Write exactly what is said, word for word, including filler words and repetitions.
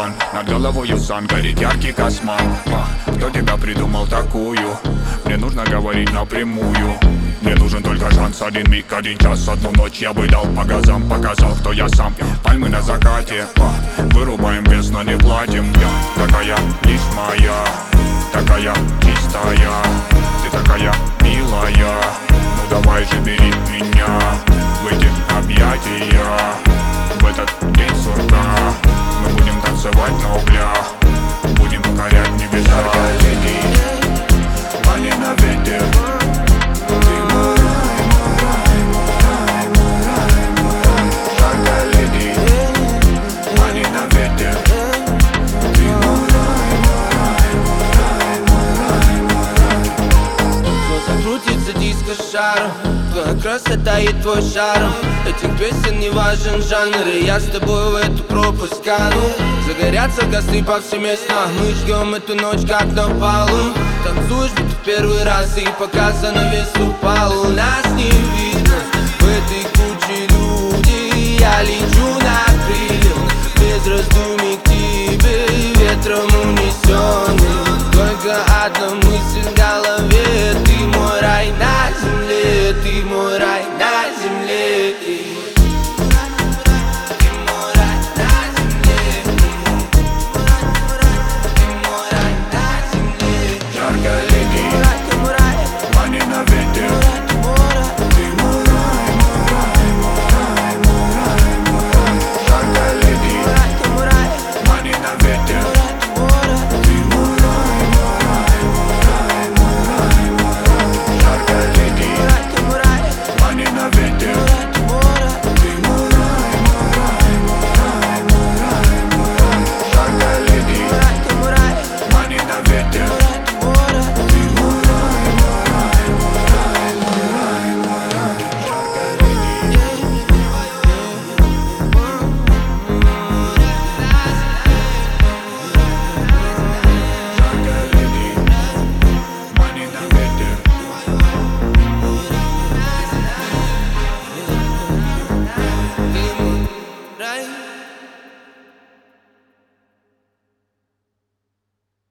туман, над головою сан, горит яркий косман. Кто тебя придумал такую? Мне нужно говорить напрямую. Мне нужен только шанс, один миг, один час, одну ночь я бы дал по газам. Показал, кто я сам, пальмы на закате. Вырубаем вес, но не платим. Я такая, лишь моя, такая чистая. Ты такая милая, ну давай же бери меня в эти объятия. В этот день сурка мы будем танцевать на углях, будем покорять небеса. Лети, они на ветер. Ты мой рай, мой рай, мой рай, мой рай, мой рай. Жаркая леди, они на ветер. Ты мой рай, мой рай, мой рай, мой рай, мой рай. Глаза крутится диско-шаром, твоя красота и твой шарм. Этих песен не важен жанр, и я с тобой в эту пропасть кану. Загорятся костры повсеместно, мы ждем эту ночь как на балу. Танцуешь будто в первый раз, и пока занавес упал, нас не видно в этой куче люди. Я лечу на крыльях, без раздумий к тебе, ветром унесенный. Только одна мысль в голове.